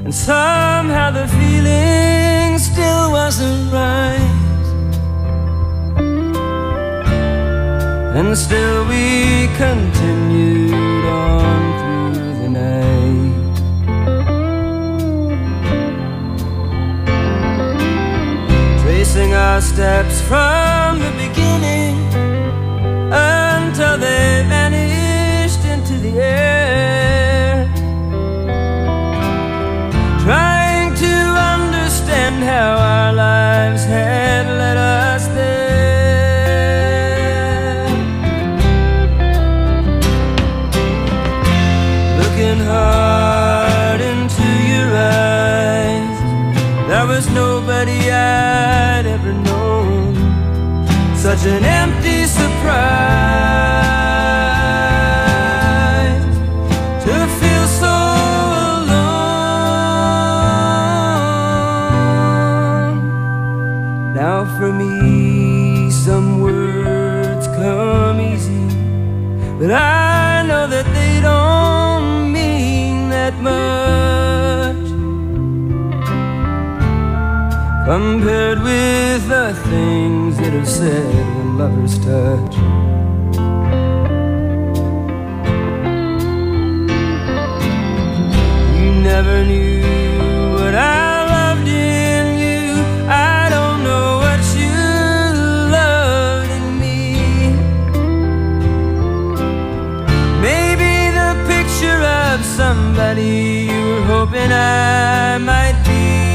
and somehow the feeling still wasn't right. And still we continued on through the night. Tracing our steps from the beginning until they vanished into the air, trying to understand how our lives had led us there. Looking hard into your eyes, there was nobody I'd ever known. Such an empty surprise to feel so alone. Now for me some words come easy, but I know that they don't mean that much compared with the things that are said when lovers touch. You never knew what I loved in you. I don't know what you loved in me. Maybe the picture of somebody you were hoping I might be.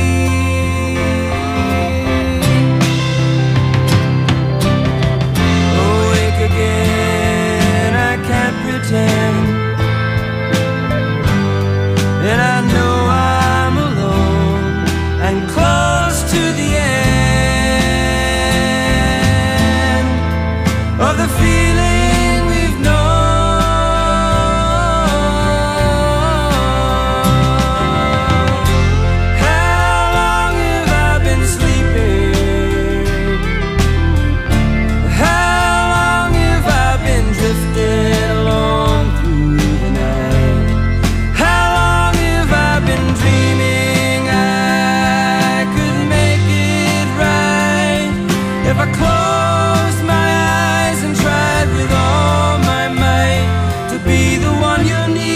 Again, I can't pretend, and I know I'm alone and close to the end of the feeling we've known. How long have I been sleeping? Drifted along through the night. How long have I been dreaming I could make it right if I closed my eyes and tried with all my might to be the one you need?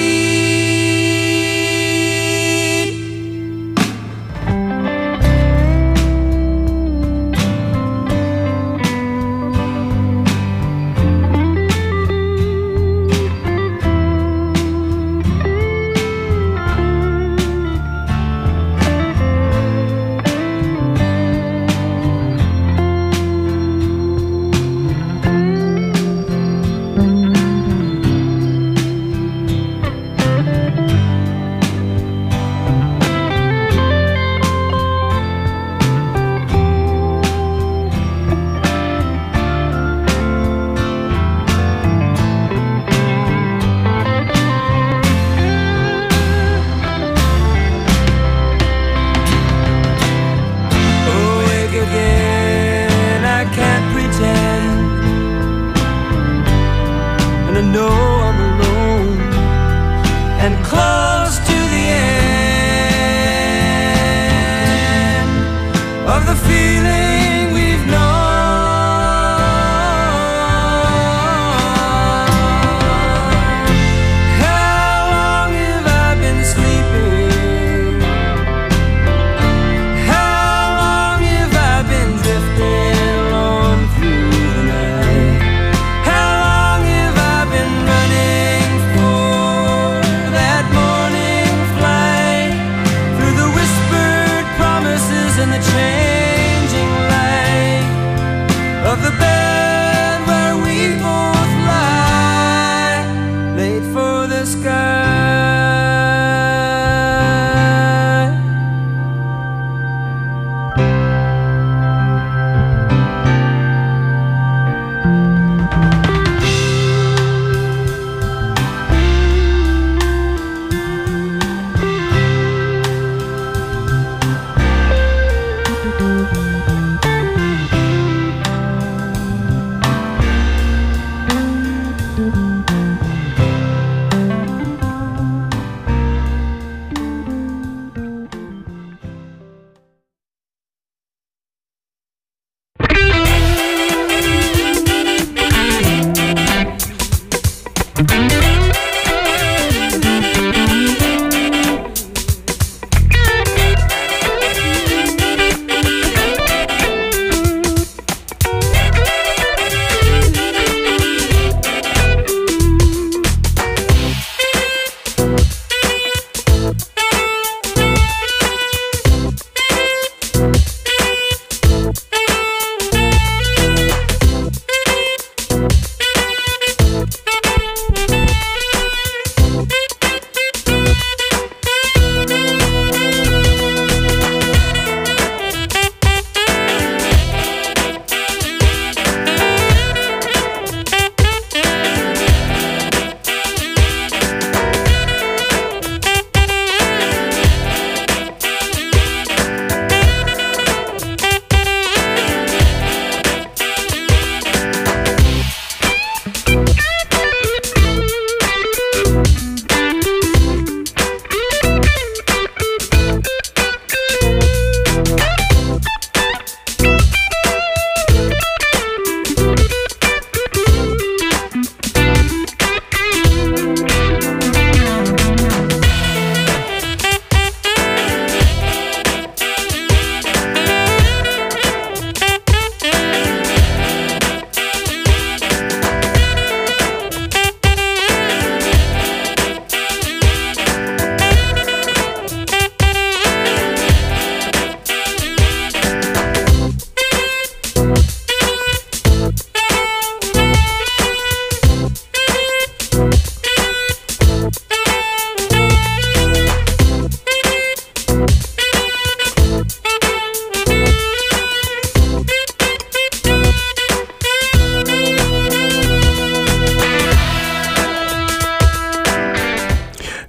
I know I'm alone and close to the end of the feeling we've known. How long have I been sleeping? How long have I been drifting along through the night? How long have I been running for that morning flight through the whispered promises and the changing light of the bed where we both lie, late for the sky?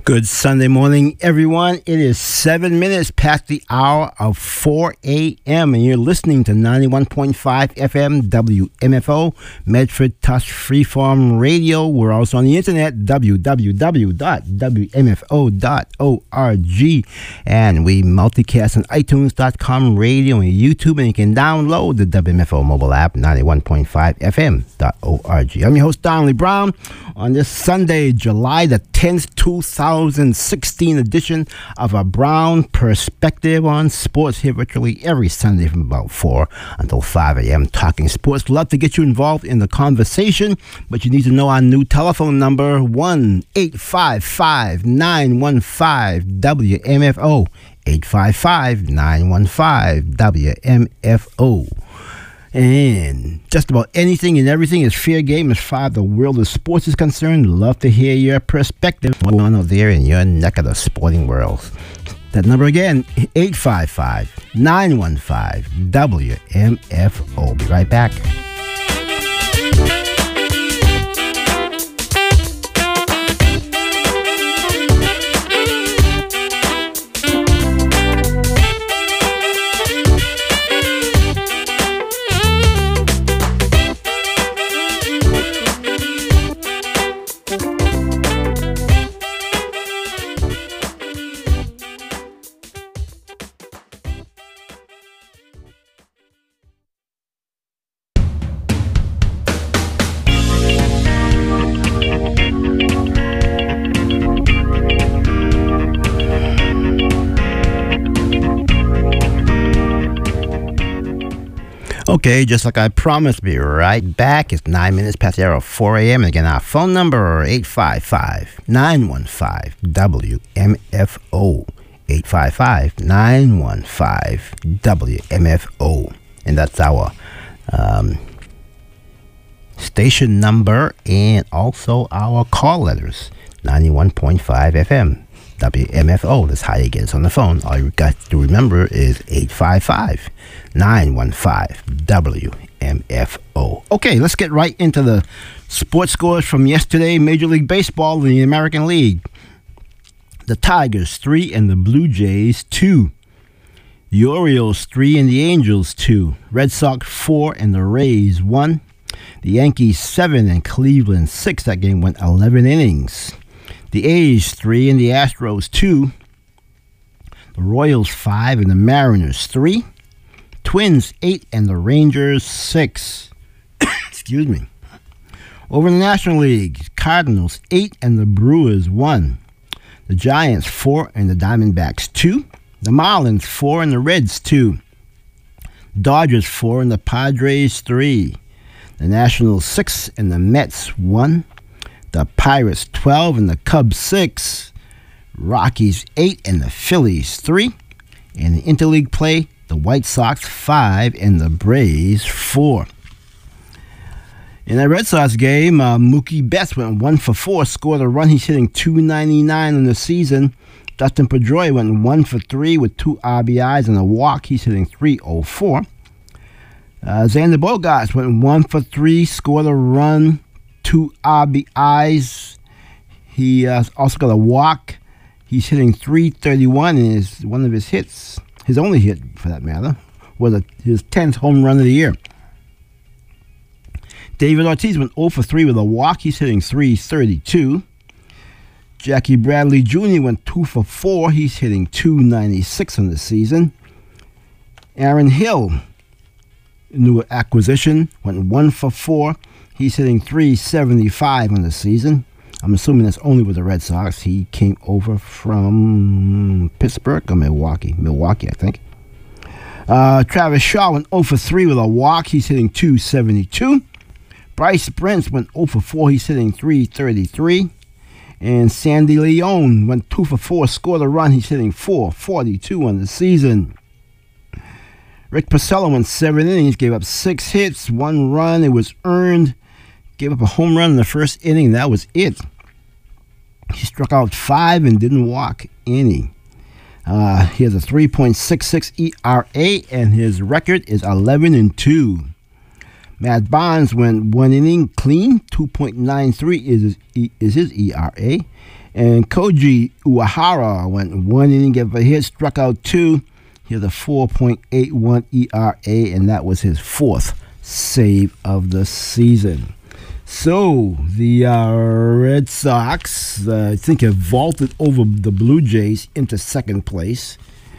Good Sunday morning, everyone. It is 7 minutes past the hour of 4 a.m. and you're listening to 91.5 FM WMFO, Medford Touch Freeform Radio. We're also on the internet, www.wmfo.org, and we multicast on iTunes.com radio and YouTube, and you can download the WMFO mobile app, 91.5fm.org. I'm your host, Donnelly Brown, on this Sunday, July the 10th, 2016 edition of a Brown Perspective on Sports, here virtually every Sunday from about 4 until 5 a.m. talking sports. Love to get you involved in the conversation, but you need to know our new telephone number, 1-855-915-WMFO, 855-915-WMFO. And just about anything and everything is fair game as far as the world of sports is concerned. Love to hear your perspective. What's going on out there in your neck of the sporting world? That number again, 855-915-WMFO. Be right back. Okay, just like I promised, be right back. It's 9 minutes past the hour of 4 a.m. And again, our phone number, 855-915-WMFO. 855-915-WMFO. And that's our station number and also our call letters, 91.5 FM. WMFO. That's how you get us on the phone. All you got to remember is 855-915-WMFO. Okay, let's get right into the sports scores from yesterday. Major League Baseball in the American League. The Tigers 3 and the Blue Jays 2. The Orioles 3 and the Angels 2. Red Sox 4 and the Rays 1. The Yankees 7 and Cleveland 6. That game went 11 innings. The A's 3 and the Astros 2. The Royals 5 and the Mariners 3. Twins 8 and the Rangers 6. Excuse me. Over in the National League, Cardinals 8 and the Brewers 1. The Giants 4 and the Diamondbacks 2. The Marlins 4 and the Reds 2. Dodgers 4 and the Padres 3. The Nationals 6 and the Mets 1. The Pirates 12 and the Cubs 6. Rockies 8 and the Phillies 3. And in interleague play, the White Sox 5 and the Braves 4. In that Red Sox game, Mookie Betts went 1 for 4, scored a run. He's hitting .299 on the season. Dustin Pedroia went 1 for 3 with 2 RBIs and a walk. He's hitting .304. Xander Bogaerts went 1 for 3, scored a run, 2 RBIs. He also got a walk. He's hitting .331, and one of his hits, his only hit for that matter, was his 10th home run of the year. David Ortiz went 0 for 3 with a walk. He's hitting .332. Jackie Bradley Jr. went 2 for 4. He's hitting .296 on the season. Aaron Hill, new acquisition, went 1 for 4. He's hitting .375 on the season. I'm assuming that's only with the Red Sox. He came over from Pittsburgh or Milwaukee. Milwaukee, I think. Travis Shaw went 0 for 3 with a walk. He's hitting .272. Bryce Brents went 0 for 4. He's hitting .333. And Sandy Leon went 2 for 4, scored a run. He's hitting .442 on the season. Rick Porcello went 7 innings, gave up 6 hits, 1 run. It was earned. Gave up a home run in the first inning. That was it. He struck out 5 and didn't walk any. He has a 3.66 ERA, and his record is 11-2. Matt Barnes went 1 inning clean. 2.93 is his ERA. And Koji Uehara went 1 inning, gave a hit, struck out 2. He had a 4.81 ERA, and that was his 4th save of the season. So the Red Sox, I think, have vaulted over the Blue Jays into second place.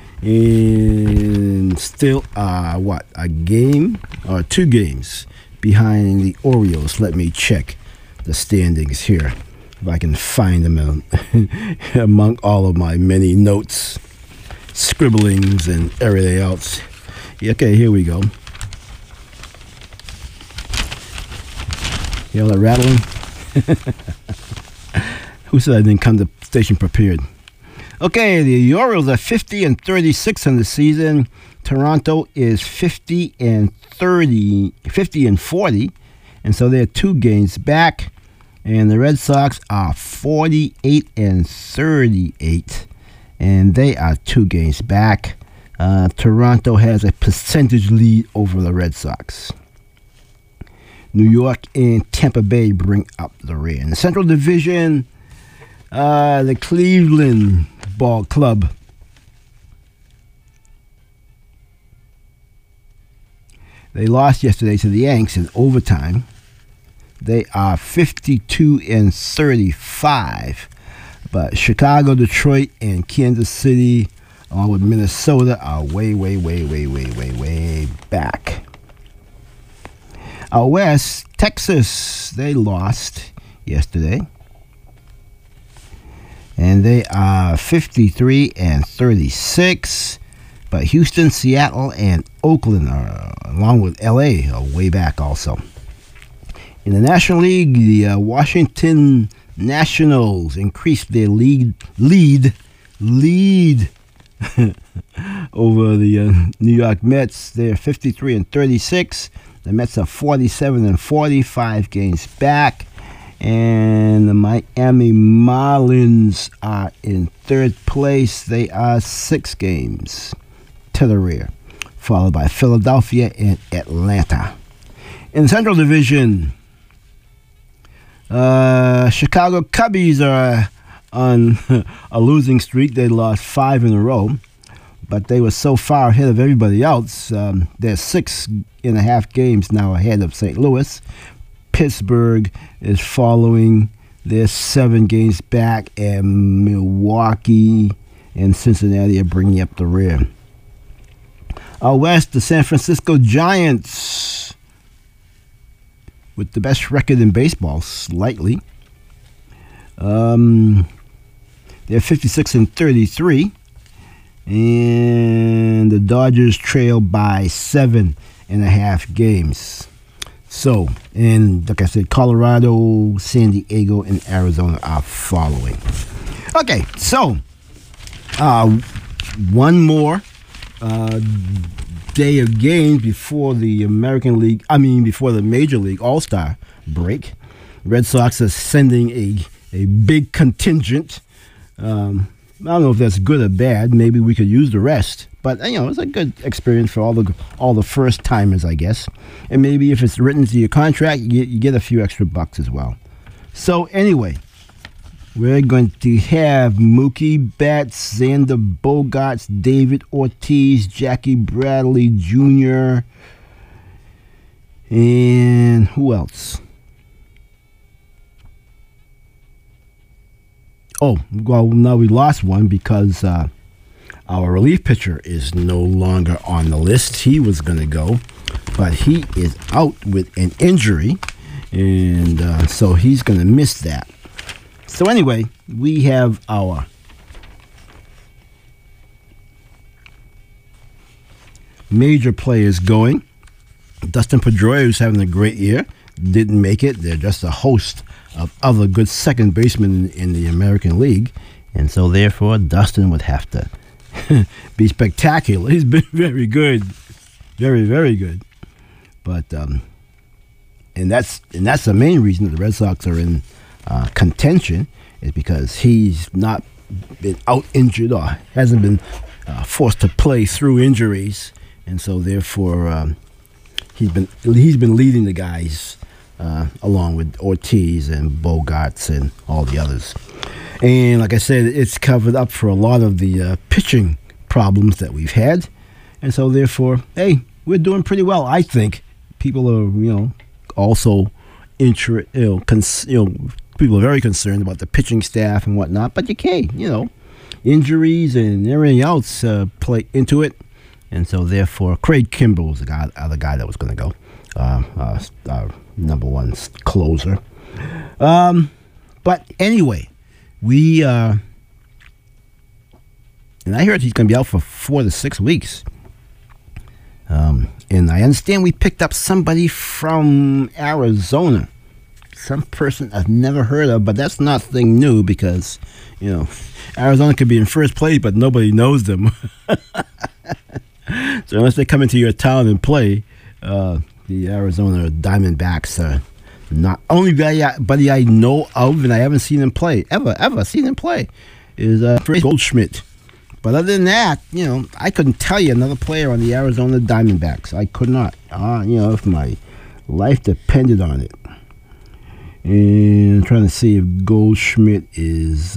And still, a game or 2 games behind the Orioles. Let me check the standings here, if I can find them among all of my many notes, scribblings, and everything else. Okay, here we go. You all that rattling? Who said I didn't come to the station prepared? Okay, the Orioles are 50-36 in the season. Toronto is 50-40, and so they're 2 games back. And the Red Sox are 48-38, and they are 2 games back. Toronto has a percentage lead over the Red Sox. New York and Tampa Bay bring up the rear. In the Central Division, the Cleveland Ball Club they lost yesterday to the Yanks in overtime. They are 52-35, but Chicago, Detroit, and Kansas City, along with Minnesota, are way back. Out west, Texas, they lost yesterday, and they are 53-36. But Houston, Seattle, and Oakland, along with LA, are way back also. In the National League, the Washington Nationals increased their lead over the New York Mets. They're 53-36. The Mets are 47-40, 5 games back. And the Miami Marlins are in 3rd place. They are 6 games to the rear, followed by Philadelphia and Atlanta. In the Central Division, Chicago Cubbies are on a losing streak. They lost 5 in a row, but they were so far ahead of everybody else. They're 6.5 games now ahead of St. Louis. Pittsburgh is following. They're 7 games back, and Milwaukee and Cincinnati are bringing up the rear. Out west, the San Francisco Giants, with the best record in baseball, slightly. They're 56-33, and the Dodgers trail by 7.5 games. So, and like I said, Colorado, San Diego, and Arizona are following. Okay, so one more day of games before the before the Major League All-Star break. Red Sox are sending a big contingent. I don't know if that's good or bad. Maybe we could use the rest. But, it's a good experience for all the first-timers, I guess. And maybe if it's written into your contract, you get a few extra bucks as well. So, anyway, we're going to have Mookie Betts, Xander Bogaerts, David Ortiz, Jackie Bradley Jr., and who else? Oh, well, now we lost one because our relief pitcher is no longer on the list. He was going to go, but he is out with an injury, and so he's going to miss that. So anyway, we have our major players going. Dustin Pedroia, who's having a great year, didn't make it. They're just a host of other good second basemen in the American League, and so therefore Dustin would have to be spectacular. He's been very good, very, very good. But and that's the main reason that the Red Sox are in contention, is because he's not been out injured or hasn't been forced to play through injuries, and so therefore he's been leading the guys along with Ortiz and Bogaerts and all the others. And like I said, it's covered up for a lot of the pitching problems that we've had. And so therefore, hey, we're doing pretty well, I think. People are, also people are very concerned about the pitching staff and whatnot. But injuries and everything else play into it. And so therefore, Craig Kimbrell was the other guy that was going to go. Our number one closer. But anyway, and I heard he's going to be out for 4 to 6 weeks. And I understand we picked up somebody from Arizona. Some person I've never heard of, but that's nothing new because, Arizona could be in first place, but nobody knows them. So unless they come into your town and play, the Arizona Diamondbacks are not only buddy I know of, and I haven't seen him play ever seen him play, is Freddie Goldschmidt. But other than that, I couldn't tell you another player on the Arizona Diamondbacks. I could not. If my life depended on it. And I'm trying to see if Goldschmidt is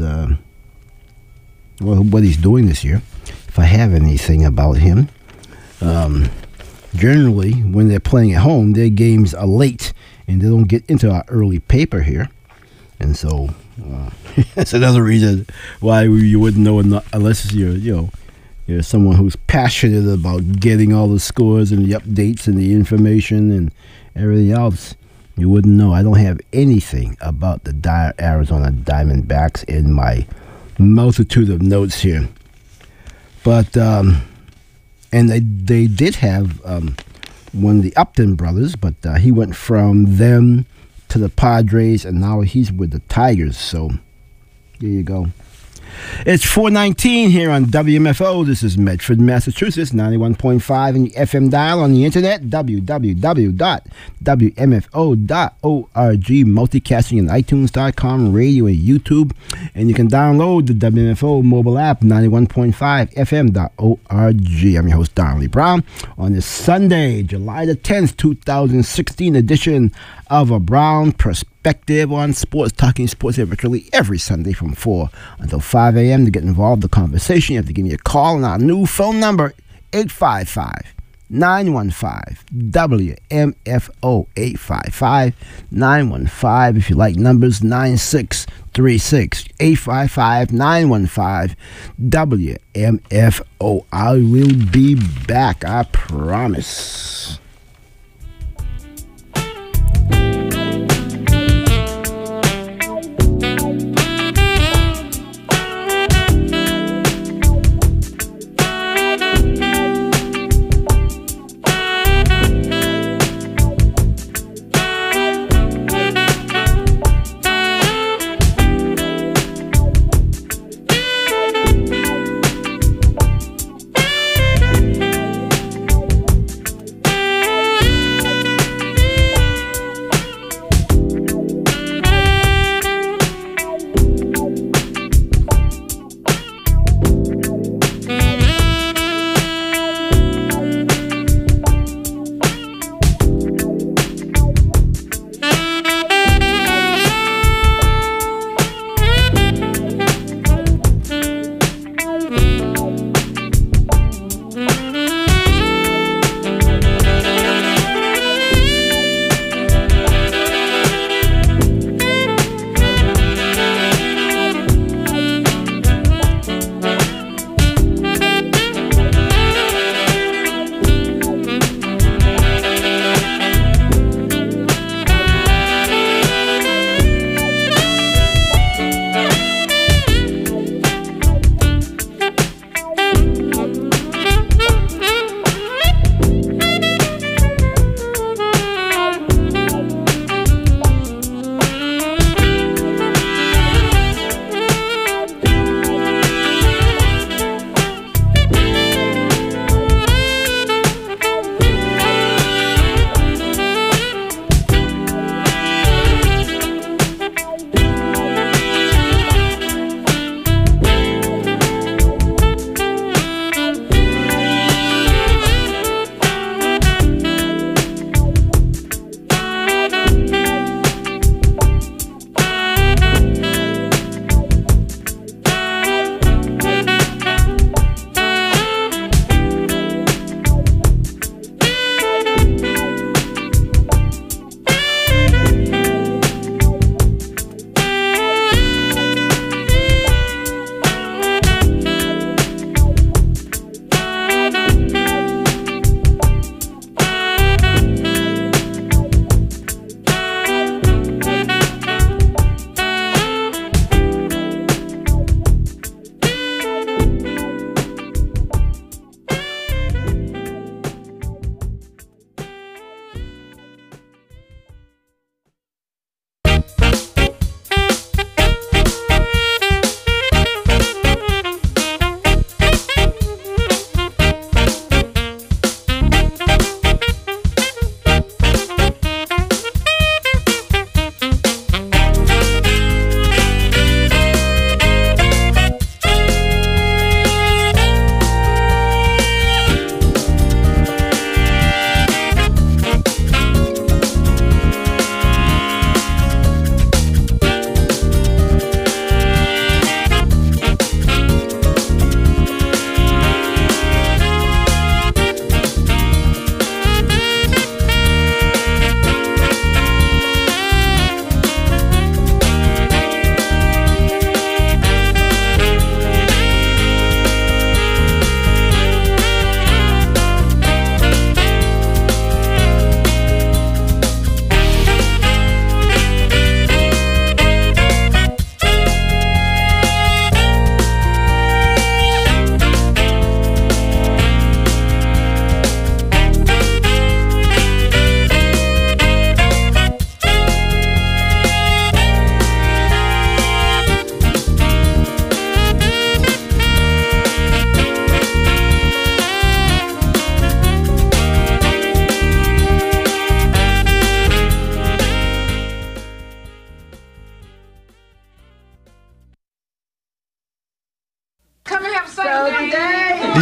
what he's doing this year. If I have anything about him. Generally, when they're playing at home, their games are late, and they don't get into our early paper here. And so that's another reason why you wouldn't know unless you're someone who's passionate about getting all the scores and the updates and the information and everything else. You wouldn't know. I don't have anything about the Arizona Diamondbacks in my multitude of notes here. But and they did have one of the Upton brothers, but he went from them to the Padres, and now he's with the Tigers. So there you go. It's 4:19 here on WMFO. This is Medford, Massachusetts, 91.5 in the FM dial, on the internet, www.wmfo.org, multicasting and iTunes.com, radio and YouTube, and you can download the WMFO mobile app, 91.5 FM.org. I'm your host, Donnelly Brown, on this Sunday, July the 10th, 2016 edition of A Brown Perspective on Sports, talking sports here virtually every Sunday from 4 until 5 a.m. To get involved in the conversation, you have to give me a call on our new phone number, 855-915-WMFO, 855-915, if you like numbers, 9636, 855-915-WMFO. I will be back, I promise.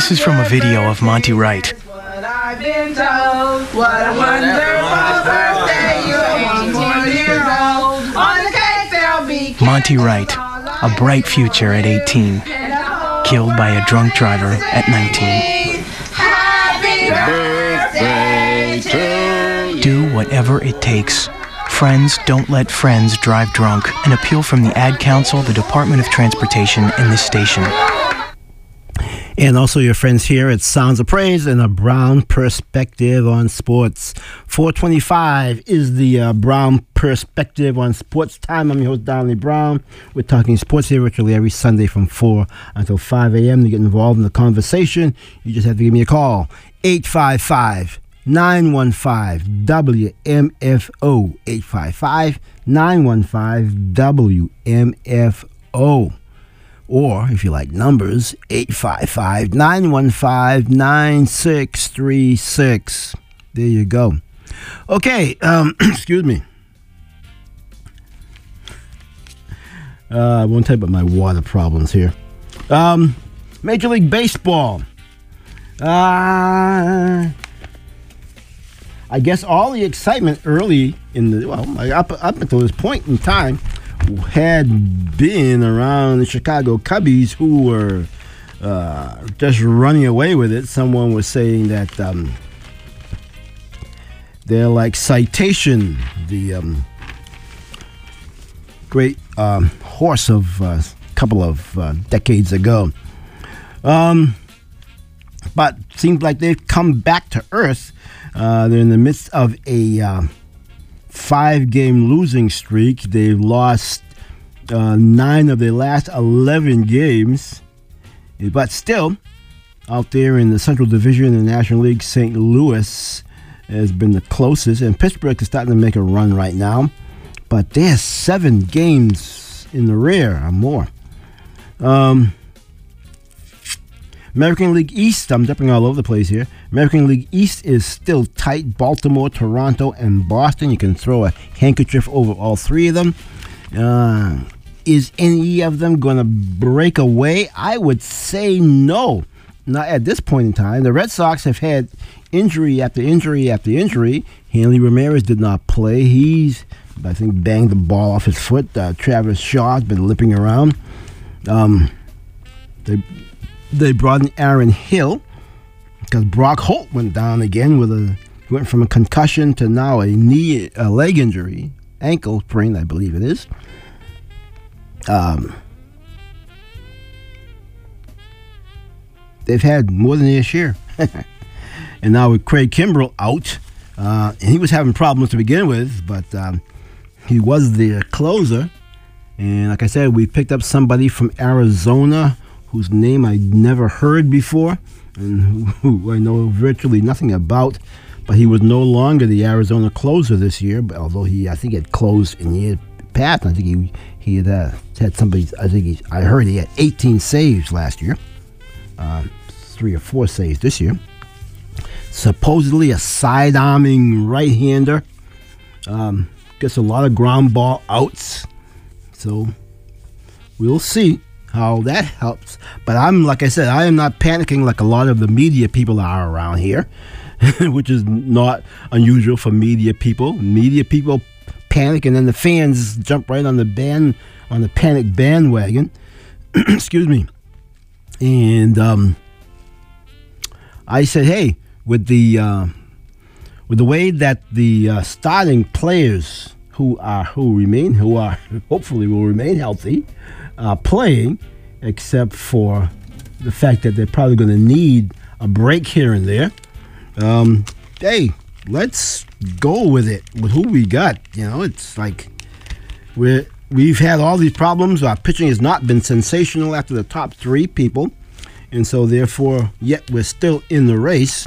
This is from a video of Monty Wright. What I've been told. What a wonderful birthday. You're 1 year old. On the cake there'll be Monty Wright, a bright future at 18, killed by a drunk driver at 19. happy birthday to you. Do whatever it takes. Friends Don't Let Friends Drive Drunk. An appeal from the Ad Council, the Department of Transportation, and this station. And also your friends here at Sounds of Praise and a Brown Perspective on Sports. 425 is the Brown Perspective on Sports time. I'm your host, Donnie Brown. We're talking sports here virtually every Sunday from 4 until 5 a.m. To get involved in the conversation, you just have to give me a call. 855-915-WMFO. 855-915-WMFO. Or, if you like numbers, 855-915-9636. There you go. Okay, excuse me. I won't tell you about my water problems here. Major League Baseball. I guess all the excitement early in the, up until this point in time, had been around the Chicago Cubbies, who were just running away with it. Someone was saying that they're like Citation, the great horse of a couple of decades ago. But seems like they've come back to earth. They're in the midst of a 5-game losing streak. They've lost 9 of their last 11 games. But still, out there in the Central Division in the National League, St. Louis has been the closest. And Pittsburgh is starting to make a run right now. But they're 7 games in the rear or more. American League East, I'm jumping all over the place here. American League East is still tight. Baltimore, Toronto, and Boston. You can throw a handkerchief over all 3 of them. Is any of them going to break away? I would say no. Not at this point in time. The Red Sox have had injury after injury after injury. Hanley Ramirez did not play. He's, I think, banged the ball off his foot. Travis Shaw's been limping around. They brought in Aaron Hill because Brock Holt went down again he went from a concussion to now a leg injury, ankle sprain, I believe it is. They've had more than this year. And now with Craig Kimbrell out, and he was having problems to begin with, but he was the closer. And like I said, we picked up somebody from Arizona whose name I never heard before and who I know virtually nothing about. But he was no longer the Arizona closer this year, but although I think he had closed in years past. I think he had somebody. I heard he had 18 saves last year, 3 or 4 saves this year. Supposedly a side-arming right-hander. Gets a lot of ground ball outs. So we'll see how that helps. But like I said, I am not panicking like a lot of the media people are around here, which is not unusual for media people. Media people panic, and then the fans jump right on the panic bandwagon. Excuse me. And I said, hey, with the way that the starting players who hopefully will remain healthy, playing, except for the fact that they're probably going to need a break here and there. Hey, let's go with it with who we got. It's like we've had all these problems. Our pitching has not been sensational after the top 3 people, and so therefore, yet we're still in the race.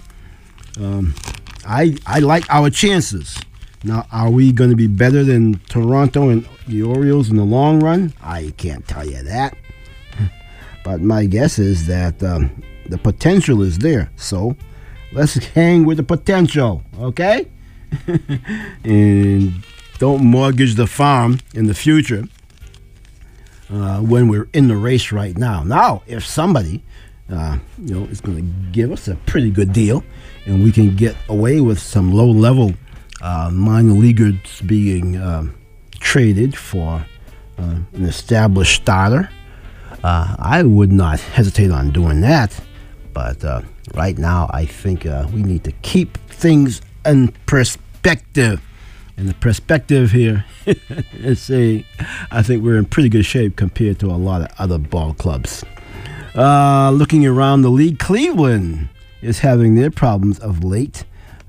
I like our chances. Now, are we going to be better than Toronto and the Orioles in the long run? I can't tell you that. But my guess is that the potential is there. So let's hang with the potential, okay? And don't mortgage the farm in the future when we're in the race right now. Now, if somebody It's going to give us a pretty good deal, and we can get away with some low-level minor leaguers being traded for an established starter. I would not hesitate on doing that, but right now I think we need to keep things in perspective. And the perspective here is saying I think we're in pretty good shape compared to a lot of other ball clubs. Looking around the league, Cleveland is having their problems of late.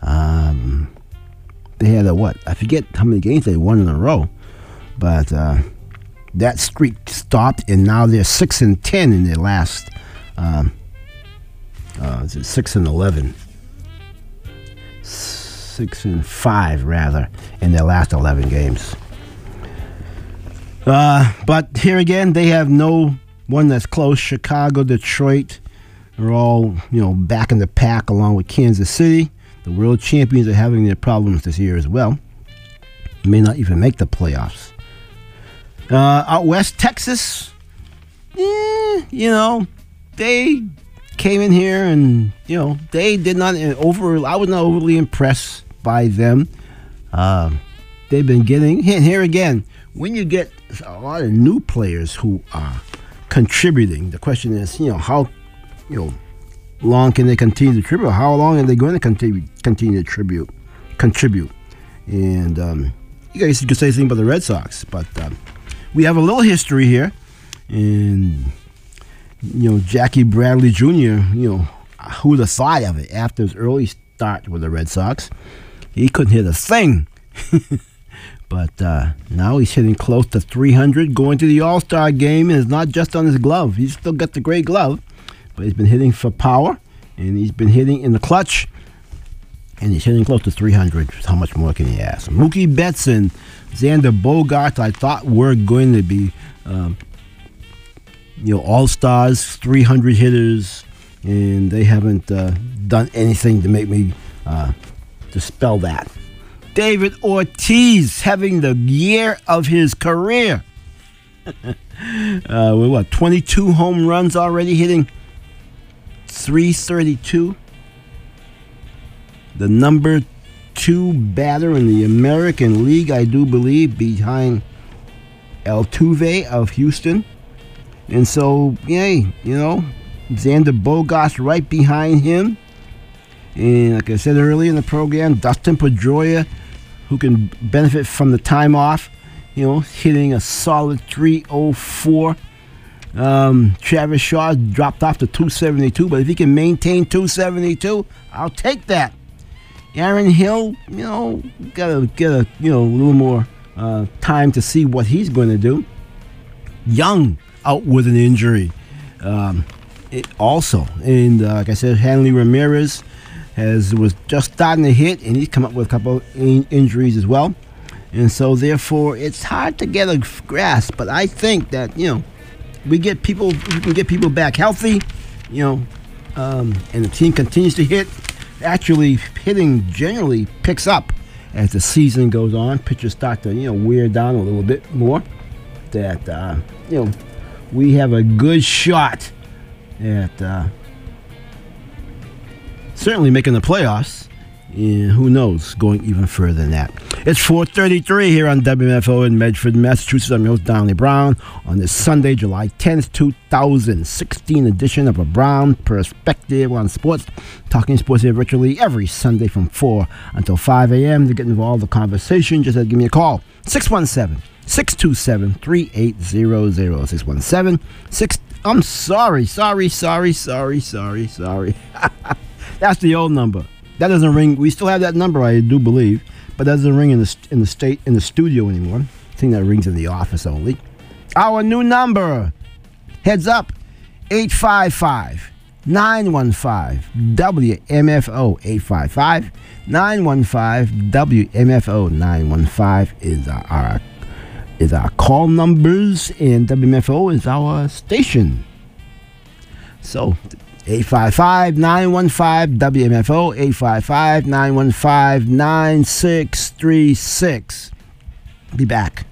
They had I forget how many games they won in a row, but that streak stopped, and now they're 6-10 in their last. 6-11. 6-5 rather in their last 11 games. But here again, they have no one that's close. Chicago, Detroit are all back in the pack along with Kansas City. The world champions are having their problems this year as well. May not even make the playoffs. Out west, Texas, they came in here and they did not I was not overly impressed by them. They've been getting here again. When you get a lot of new players who are contributing, the question is, how long can they continue to contribute? How long are they going to continue to contribute? And you guys could say something about the Red Sox, but we have a little history here, and Jackie Bradley Jr., who would have thought of it after his early start with the Red Sox? He couldn't hit a thing. But now he's hitting close to 300, going to the All-Star game, and it's not just on his glove. He's still got the great glove, but he's been hitting for power, and he's been hitting in the clutch, and he's hitting close to 300. How much more can he ask? Mookie Betts and Xander Bogaerts, I thought were going to be all-stars, 300 hitters, and they haven't done anything to make me dispel that. David Ortiz having the year of his career. With 22 home runs already, hitting 332. The number 2 batter in the American League, I do believe, behind Altuve of Houston. And so, Xander Bogaerts right behind him. And like I said earlier in the program, Dustin Pedroia, who can benefit from the time off, hitting a solid 304. Travis Shaw dropped off to 272, but if he can maintain 272, I'll take that. Aaron Hill, gotta get a little more time to see what he's going to do. Young out with an injury, also, and like I said, Hanley Ramirez was just starting to hit, and he's come up with a couple of injuries as well, and so therefore it's hard to get a grasp. But I think that we can get people back healthy, and the team continues to hit. Actually, hitting generally picks up as the season goes on. Pitchers start to wear down a little bit more. That we have a good shot at certainly making the playoffs, and who knows, going even further than that. It's 4:33 here on WMFO in Medford, Massachusetts. I'm your host, Donnie Brown, on this Sunday, July 10th, 2016 edition of A Brown Perspective on Sports. Talking sports here virtually every Sunday from 4 until 5 a.m. To get involved in the conversation, just give me a call. 617-627-3800. 617-6... I'm sorry. That's the old number. That doesn't ring. We still have that number, I do believe, but that doesn't ring in the studio anymore. I think that rings in the office only. Our new number. Heads up. 855-915-WMFO. 855-915-WMFO. 915 is our call numbers, and WMFO is our station. So 855-915-WMFO, 855-915-9636. Be back.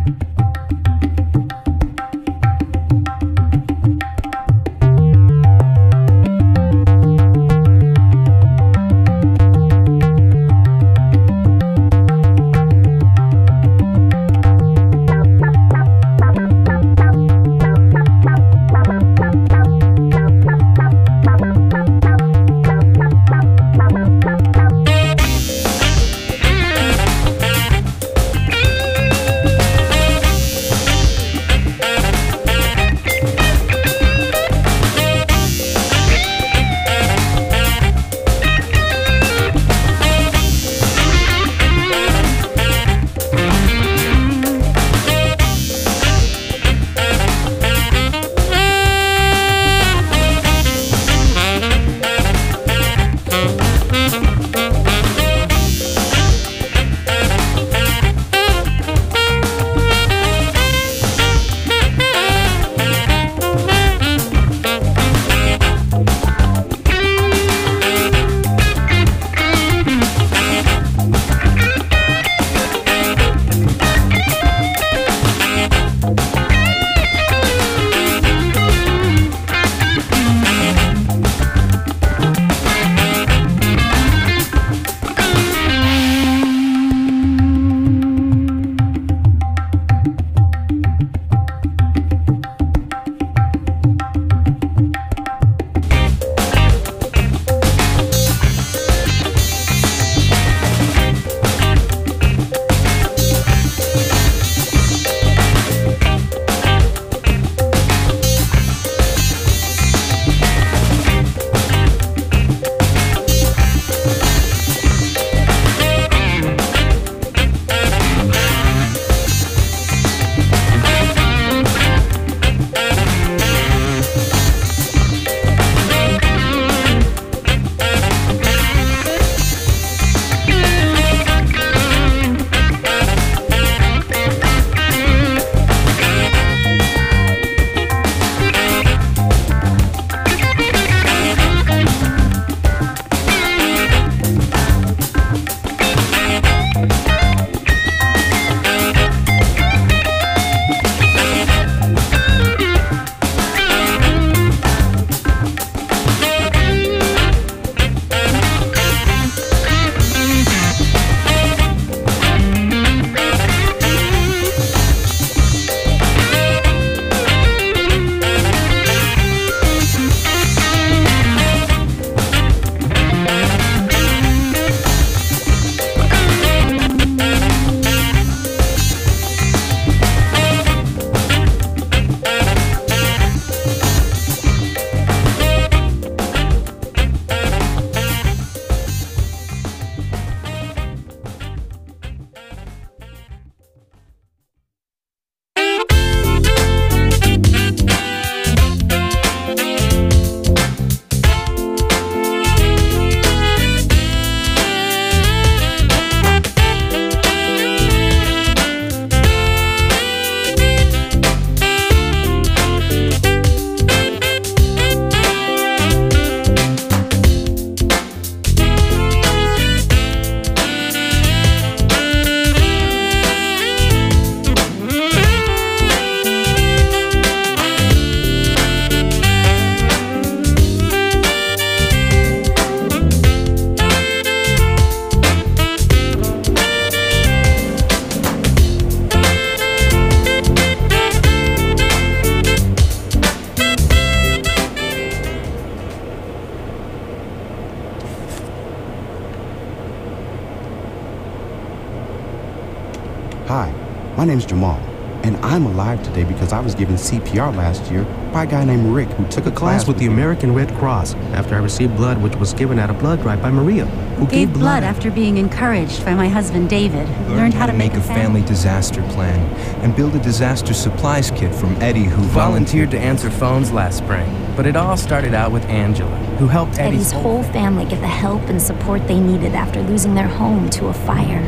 Hi, my name's Jamal, and I'm alive today because I was given CPR last year by a guy named Rick who took a class with the American Red Cross after I received blood which was given at a blood drive by Maria, who gave blood after being encouraged by my husband David. Learned how to make a family disaster plan and build a disaster supplies kit from Eddie, who volunteered to answer phones last spring. But it all started out with Angela, who helped Eddie's whole family get the help and support they needed after losing their home to a fire.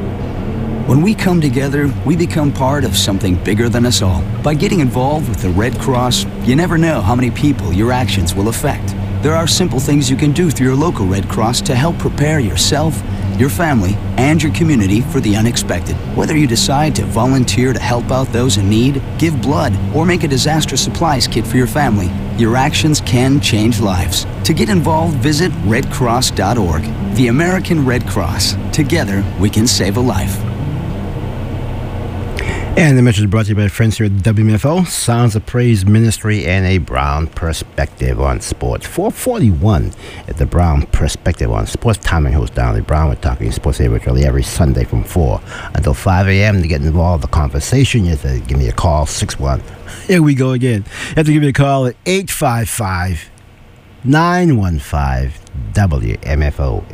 When we come together, we become part of something bigger than us all. By getting involved with the Red Cross, you never know how many people your actions will affect. There are simple things you can do through your local Red Cross to help prepare yourself, your family, and your community for the unexpected. Whether you decide to volunteer to help out those in need, give blood, or make a disaster supplies kit for your family, your actions can change lives. To get involved, visit redcross.org. The American Red Cross. Together, we can save a life. And the message is brought to you by friends here at WMFO, Sounds of Praise Ministry, and a Brown Perspective on Sports. 441 at the Brown Perspective on Sports. Tom and host Donald Brown. We're talking sports here virtually every Sunday from 4 until 5 a.m. To get involved in the conversation, you have to give me a call, 61. Here we go again. You have to give me a call at 855-915-WMFO.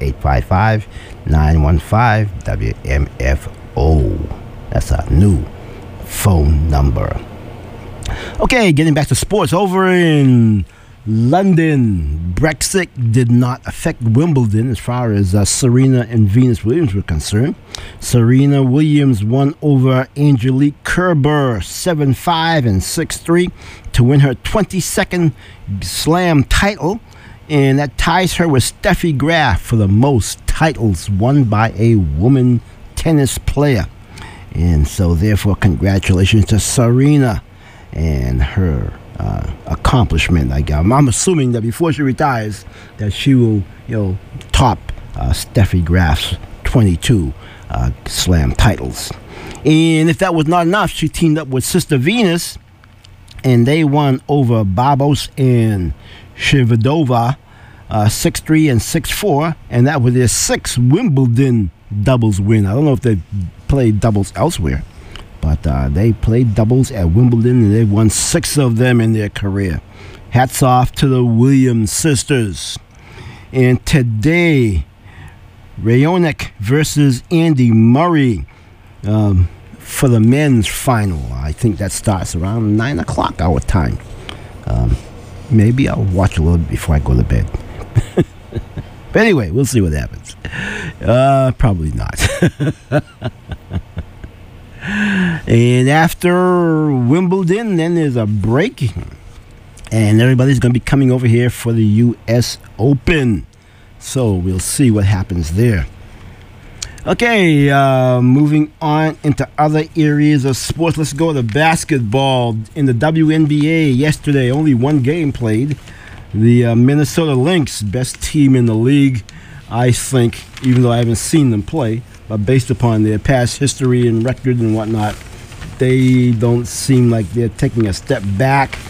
855-915-WMFO. That's a new phone number. Okay, getting back to sports. Over in London, Brexit did not affect Wimbledon as far as Serena and Venus Williams were concerned. Serena Williams won over Angelique Kerber 7-5 and 6-3 to win her 22nd Slam title, and that ties her with Steffi Graf for the most titles won by a woman tennis player. And so, therefore, congratulations to Serena and her accomplishment. I'm assuming that before she retires, that she will, top Steffi Graf's 22 Slam titles. And if that was not enough, she teamed up with Sister Venus, and they won over Babos and Shevardova 6-3 and 6-4, and that was their 6th Wimbledon doubles win. I don't know if they played doubles elsewhere, but they played doubles at Wimbledon, and they won 6 of them in their career. Hats off to the Williams sisters. And today, Raonic versus Andy Murray for the men's final. I think that starts around 9 o'clock our time. Maybe I'll watch a little bit before I go to bed. But anyway, we'll see what happens. Probably not. And after Wimbledon, then there's a break. And everybody's going to be coming over here for the U.S. Open. So we'll see what happens there. Okay, moving on into other areas of sports. Let's go to basketball. In the WNBA yesterday, only one game played. The Minnesota Lynx, best team in the league, I think, even though I haven't seen them play, but based upon their past history and record and whatnot, they don't seem like they're taking a step back.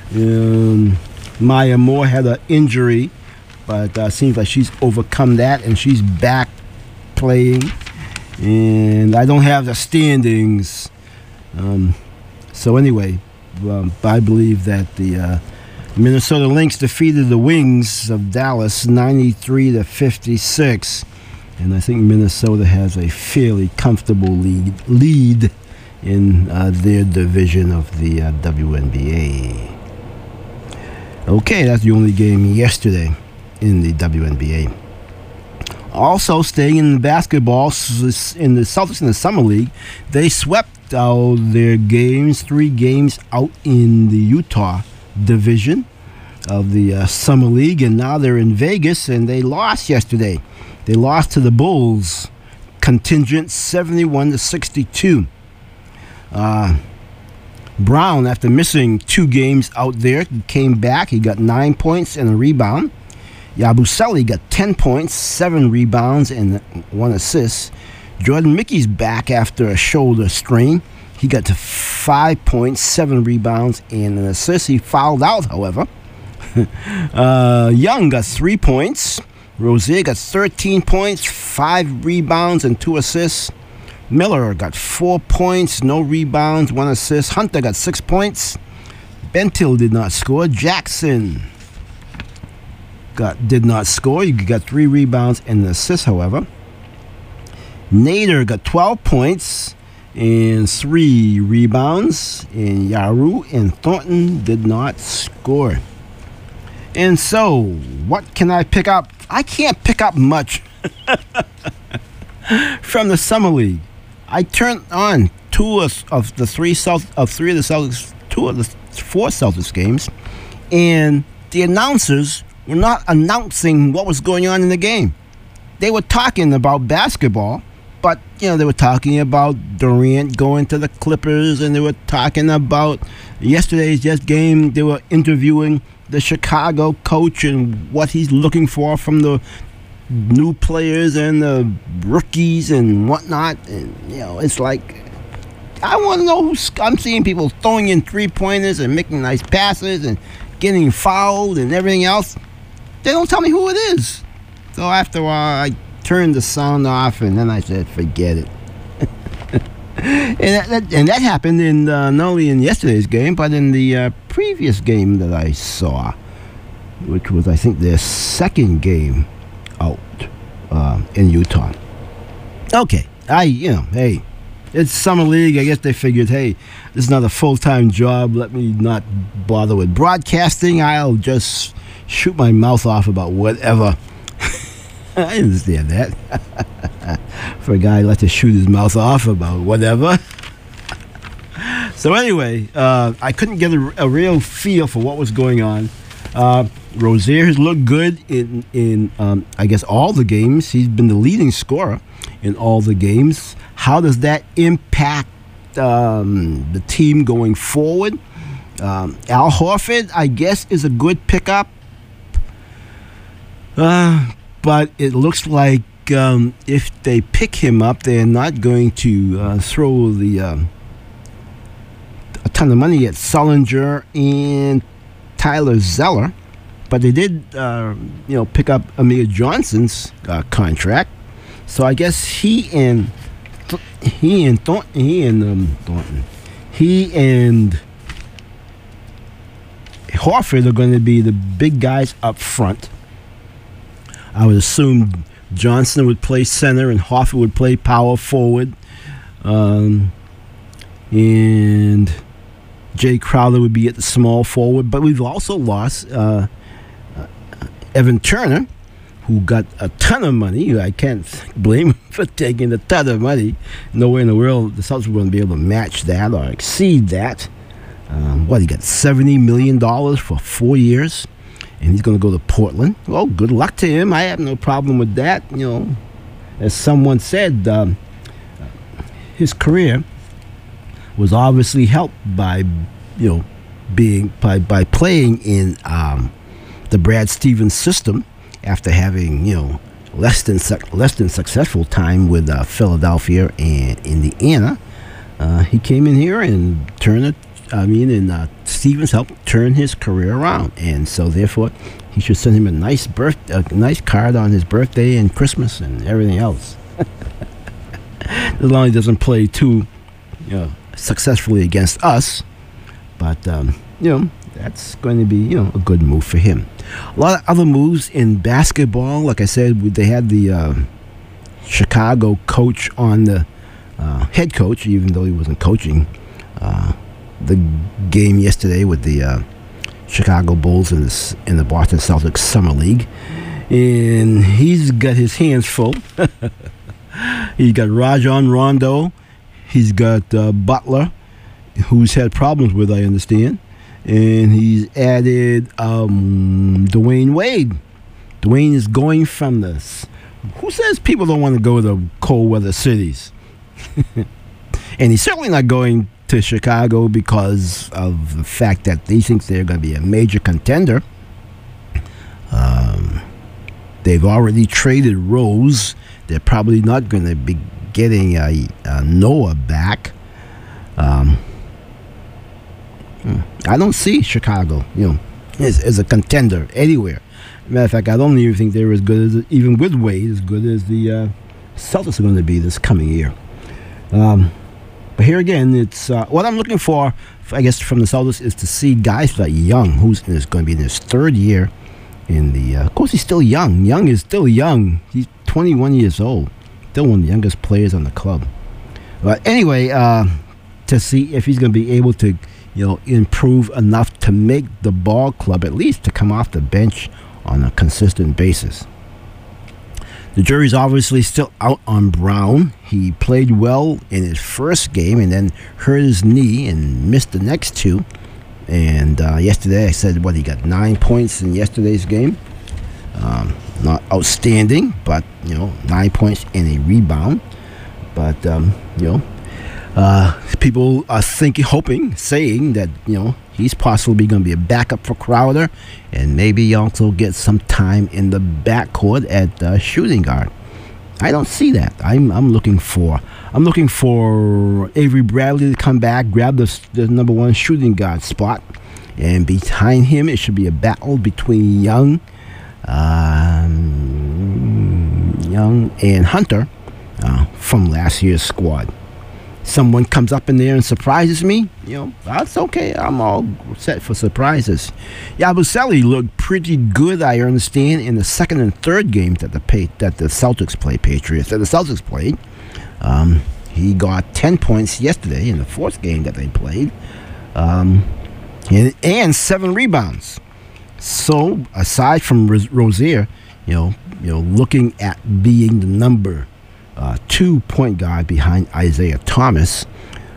Maya Moore had an injury, but seems like she's overcome that and she's back playing. And I don't have the standings. So anyway, I believe that the Minnesota Lynx defeated the Wings of Dallas 93-56. And I think Minnesota has a fairly comfortable lead in their division of the WNBA. Okay, that's the only game yesterday in the WNBA. Also, staying in basketball, in the Celtics in the Summer League, they swept out their games, 3 games out in the Utah division of the Summer League, and now they're in Vegas, and they lost yesterday. They lost to the Bulls contingent 71-62. Brown, after missing 2 games out there, came back. He got 9 points and a rebound. Yabusele got 10 points, 7 rebounds, and 1 assist. Jordan Mickey's back after a shoulder strain. He got to 5 points, 7 rebounds, and an assist. He fouled out, however. Young got 3 points. Rozier got 13 points, 5 rebounds, and 2 assists. Miller got 4 points, no rebounds, 1 assist. Hunter got 6 points. Bentil did not score. Jackson did not score. He got 3 rebounds and an assist, however. Nader got 12 points and 3 rebounds. And Yaru and Thornton did not score. And so, what can I pick up? I can't pick up much from the Summer League. I turned on 2 of the 4 Celtics games, and the announcers were not announcing what was going on in the game. they were talking about basketball, but they were talking about Durant going to the Clippers, and they were talking about yesterday's game. They were interviewing the Chicago coach and what he's looking for from the new players and the rookies and whatnot. And it's like, I want to know I'm seeing people throwing in 3-pointers and making nice passes and getting fouled and everything else. They don't tell me who it is. So after a while, I turned the sound off, and then I said, forget it. and that happened in not only in yesterday's game, but in the previous game that I saw, which was, I think, their second game out in Utah. Okay, hey, it's summer league. I guess they figured, hey, this is not a full-time job. Let me not bother with broadcasting. I'll just shoot my mouth off about whatever. I understand that. For a guy who likes to shoot his mouth off about whatever. So anyway, I couldn't get a real feel for what was going on. Rozier has looked good in I guess, all the games. He's been the leading scorer in all the games. How does that impact the team going forward? Al Horford, I guess, is a good pickup. But it looks like if they pick him up, they're not going to throw a ton of money at Sullinger and Tyler Zeller. But they did, pick up Amir Johnson's contract. So I guess he and Horford are going to be the big guys up front. I would assume Johnson would play center and Horford would play power forward. And Jay Crowder would be at the small forward. But we've also lost Evan Turner, who got a ton of money. I can't blame him for taking a ton of money. No way in the world the Celtics were going to be able to match that or exceed that. He got $70 million for 4 years. And he's going to go to Portland. Well, good luck to him. I have no problem with that. As someone said, his career was obviously helped by, by playing in the Brad Stevens system after having, less than successful time with Philadelphia and Indiana. He came in here and Stevens helped turn his career around, and so therefore he should send him a nice card on his birthday and Christmas and everything else. As long as he doesn't play too successfully against us, but that's going to be a good move for him. A lot of other moves in basketball. Like I said, they had the Chicago coach on the head coach, even though he wasn't coaching the game yesterday with the Chicago Bulls and the Boston Celtics Summer League, and he's got his hands full. He's got Rajon Rondo, he's got Butler, who's had problems with, I understand, and he's added Dwayne Wade. Dwayne is going from this. Who says people don't want to go to cold weather cities? And he's certainly not going to Chicago because of the fact that he thinks they're going to be a major contender. They've already traded Rose. They're probably not going to be getting Noah back. I don't see Chicago, as a contender anywhere. Matter of fact, I don't even think they're as good as, even with Wade, as good as the Celtics are going to be this coming year. But here again, it's what I'm looking for, I guess, from the Celtics is to see guys like Young, who's going to be in his third year in the. Of course, he's still young. Young is still young. He's 21 years old, still one of the youngest players on the club. But anyway, to see if he's going to be able to, improve enough to make the ball club at least to come off the bench on a consistent basis. The jury's obviously still out on Brown. He played well in his first game and then hurt his knee and missed the next two. And yesterday I said, he got 9 points in yesterday's game. not outstanding, but 9 points and a rebound. But people are saying that he's possibly going to be a backup for Crowder, and maybe also get some time in the backcourt at shooting guard. I don't see that. I'm looking for Avery Bradley to come back, grab the number one shooting guard spot, and behind him it should be a battle between Young and Hunter from last year's squad. Someone comes up in there and surprises me, that's okay. I'm all set for surprises. Yabusele looked pretty good, I understand, in the second and third games that the Celtics played, Patriots that the Celtics played. He got 10 points yesterday in the fourth game that they played, and 7 rebounds. So aside from Rozier, looking at being the number 2 point guard behind Isaiah Thomas,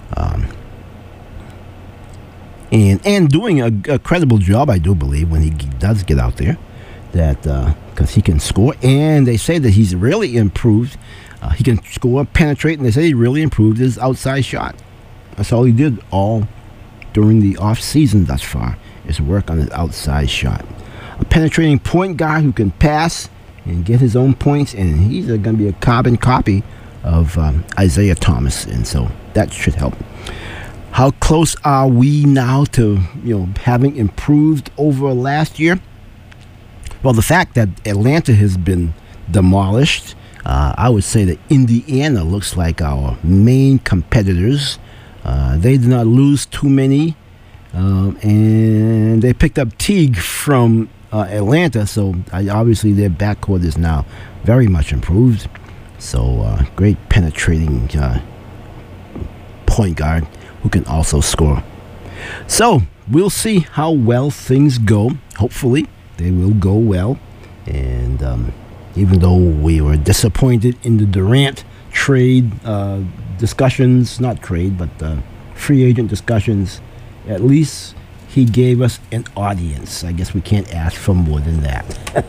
and doing a credible job, I do believe, when he does get out there, that because he can score, and they say that he's really improved. He can score, penetrate, and they say he really improved his outside shot. That's all he did all during the off season thus far, is work on his outside shot. A penetrating point guard who can pass and get his own points, and he's going to be a carbon copy of Isaiah Thomas, and so that should help. How close are we now to having improved over last year? Well, the fact that Atlanta has been demolished, I would say that Indiana looks like our main competitors. They did not lose too many, and they picked up Teague from Atlanta, so obviously their backcourt is now very much improved. So great penetrating point guard who can also score. So we'll see how well things go. Hopefully they will go well. And even though we were disappointed in the Durant trade discussions, not trade, but free agent discussions, at least he gave us an audience. I guess we can't ask for more than that.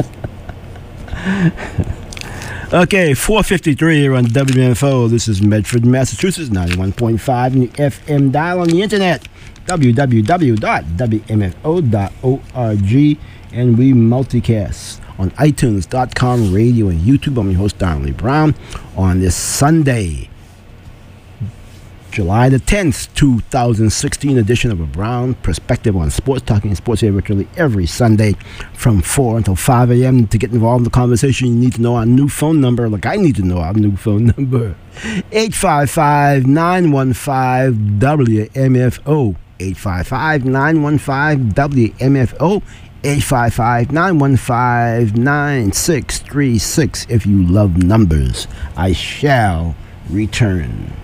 Okay, 4:53 here on WMFO. This is Medford, Massachusetts, 91.5 in the FM dial, on the internet, www.wmfo.org, and we multicast on iTunes.com, radio, and YouTube. I'm your host, Darnley Brown, on this Sunday, July the 10th, 2016 edition of A Brown Perspective on Sports, talking sports here virtually every Sunday from 4 until 5 a.m. To get involved in the conversation, you need to know our new phone number, like I need to know our new phone number, 855-915-WMFO, 855-915-WMFO, 855-915-9636. If you love numbers, I shall return.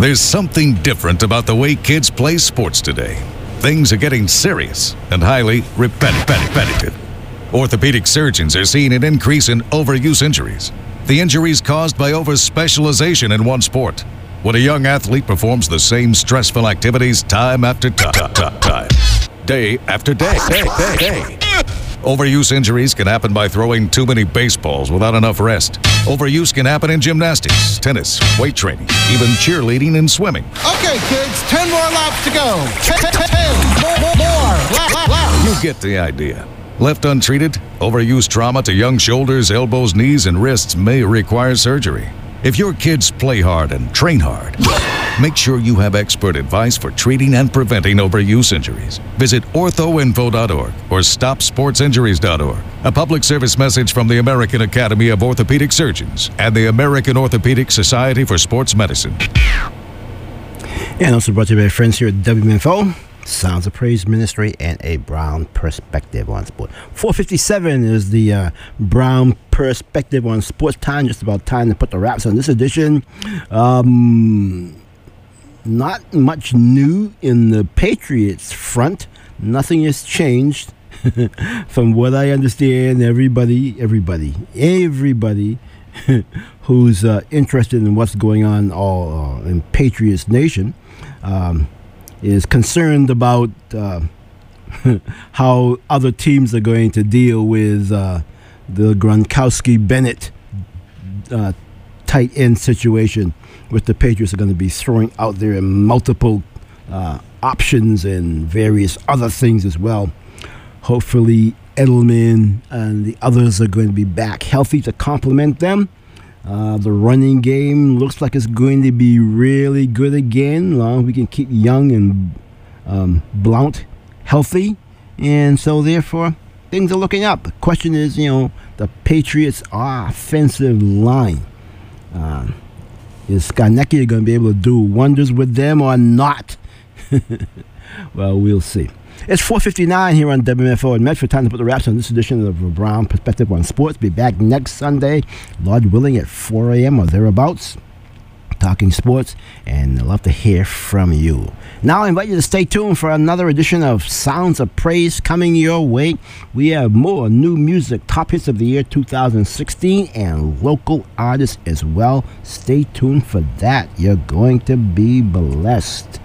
There's something different about the way kids play sports today. Things are getting serious and highly repetitive. Orthopedic surgeons are seeing an increase in overuse injuries. The injuries caused by over-specialization in one sport. When a young athlete performs the same stressful activities time after time, day after day. Overuse injuries can happen by throwing too many baseballs without enough rest. Overuse can happen in gymnastics, tennis, weight training, even cheerleading and swimming. Okay, kids, 10 more laps to go. 10 more laps. You get the idea. Left untreated, overuse trauma to young shoulders, elbows, knees, and wrists may require surgery. If your kids play hard and train hard, make sure you have expert advice for treating and preventing overuse injuries. Visit orthoinfo.org or stopsportsinjuries.org. A public service message from the American Academy of Orthopedic Surgeons and the American Orthopedic Society for Sports Medicine. And also brought to you by friends here at WMFO, Sounds of Praise Ministry, and a Brown Perspective on Sport. 4:57 is the Brown Perspective on Sports time. Just about time to put the wraps on this edition. Not much new in the Patriots front. Nothing has changed. From what I understand, everybody who's interested in what's going on in Patriots Nation is concerned about how other teams are going to deal with the Gronkowski-Bennett tight end situation, which the Patriots are going to be throwing out there in multiple options and various other things as well. Hopefully Edelman and the others are going to be back healthy to complement them. The running game looks like it's going to be really good again, as long as we can keep Young and Blount healthy. And so, therefore, things are looking up. The question is, the Patriots' offensive line. Is Skarnecki going to be able to do wonders with them or not? Well, we'll see. It's 4:59 here on WMFO in Medford. Time to put the wraps on this edition of Brown Perspective on Sports. Be back next Sunday, Lord willing, at 4 a.m. or thereabouts, talking sports, and I'd love to hear from you. Now I invite you to stay tuned for another edition of Sounds of Praise coming your way. We have more new music, top hits of the year 2016, and local artists as well. Stay tuned for that. You're going to be blessed.